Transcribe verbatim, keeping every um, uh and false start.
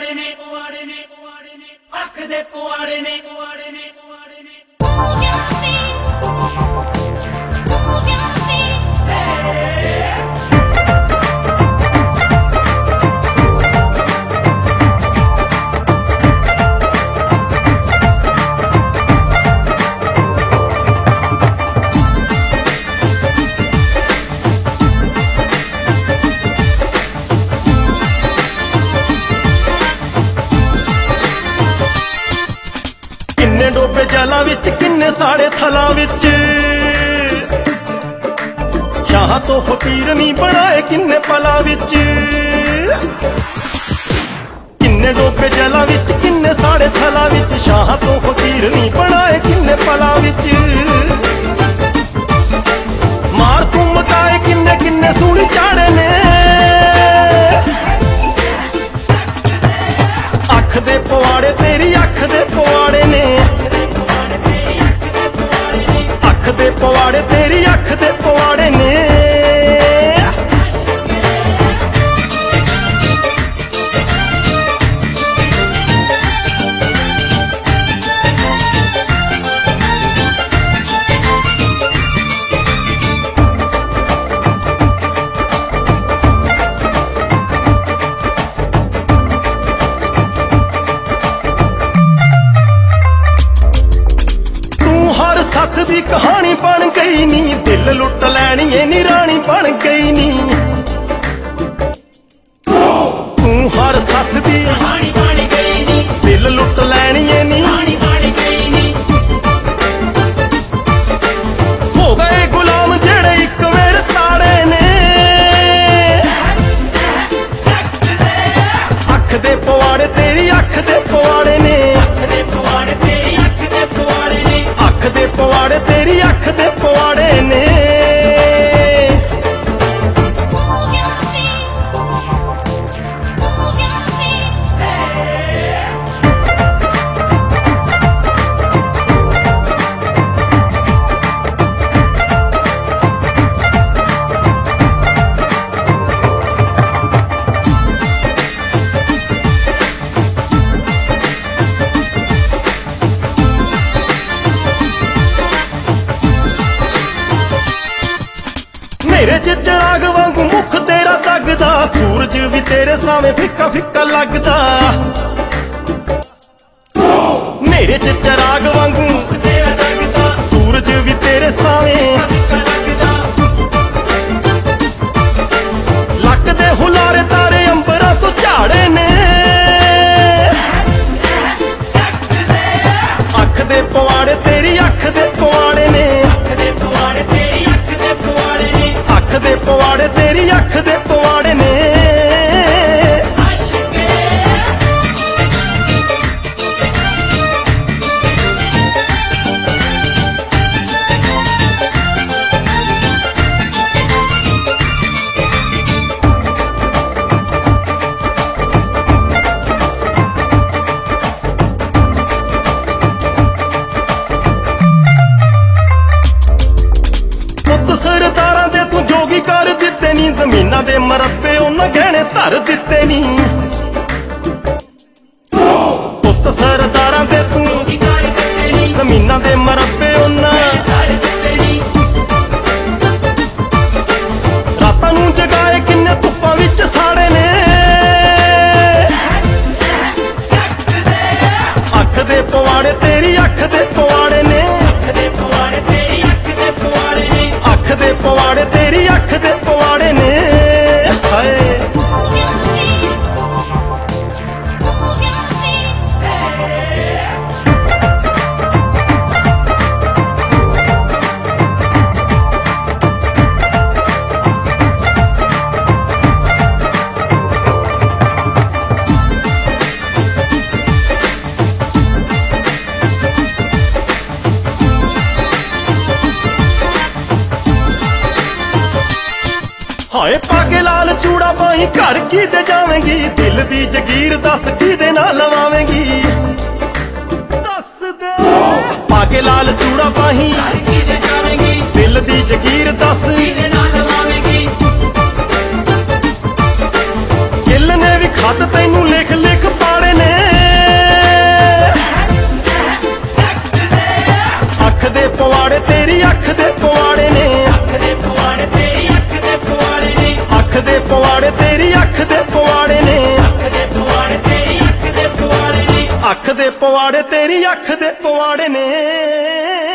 ਪੁਆੜੇ ਨੇ ਪੁਆੜੇ ਨੇ ਪੁਆੜੇ ਨੇ ਅੱਖ ਦੇ ਪੁਆੜੇ ਨੇ ਪੁਆੜੇ ਨੇ ਪੁਆੜੇ ਨੇ डोबे जला विच किन्ने साड़े थला विच शाह तो फकीर नहीं बनाए किन्ने पला विच किन्ने डोबे जला विच किन्ने साड़े थला विच शाह तो फकीर नहीं बनाए किन्ने पला विच मार तू मकाए किन्ने किन्ने सूली चाड़े ने अख दे पवाड़े तेरी अख दे पवाड़े ने अख दे पवाड़े तेरी अख दे पवाड़े ने सथ दी कहानी बन गई नी दिल लुट लैनी ए नी रानी बन गई नी तू हर सथ दी कहानी बन गई नी दिल लुट लैनी ए नी रानी बन गई नी हो गए गुलाम जेड़े इक मेरे ताड़े ने अख दे पवाड़े तेरी अख दे पवाड़े ने अख दे पवाड़े तेरी अख दे पवाड़े ने अख दे पवाड़े तेरी अख दे पवाड़े ने मेरे च चिराग वांगू मुख तेरा दगदा सूरज भी तेरे सामने फिक्का फिक्का लगदा मेरे च चिराग वांगू मुख तेरा दगदा सूरज भी तेरे सामने लक दे हुलारे तारे अंबरां तो झाड़े ने अख दे पवाड़े तेरी अख दे पवाड़े ने अख दे पवाड़े तेरी अख दे पवाड़े ने अख दे पवाड़े तेरी अख दे पवाड़े ने सरदारां दे तू जोगी कर दिते नी जमीनां दे मरब्बे उन्हां गहने धर दिते नी पुत्त सरदारां दे तू जमीनां दे मरब्बे उन्हां रातां नूं जगाए किन्ने धुप्पां विच साड़े ने अख दे पवाड़े तेरी अख दे पवाड़े ने अख दे पवाड़े तेरी अख दे पवाड़े ने अख दे पवाड़े तेरी अख दे पवाड़े ने हाय हाय पाके लाल चूड़ा पाई घर की दे जावेंगी दिल दी जगीर दस की दे ना लवावेंगी दस दे पाके लाल चूड़ा पाई घर की दे जावेंगी दिल दी जगीर दस की दे ना लवावेंगी गिल ने भी खत तैनू लिख लिख पाड़े ਪਵਾੜੇ ਤੇਰੀ ਅੱਖ ਦੇ ਪਵਾੜੇ ਨੇ ਅੱਖ ਦੇ ਪਵਾੜੇ ਤੇਰੀ ਅੱਖ ਦੇ ਪਵਾੜੇ ਨੇ ਅੱਖ ਦੇ ਪਵਾੜੇ ਤੇਰੀ ਅੱਖ ਦੇ ਪਵਾੜੇ ਨੇ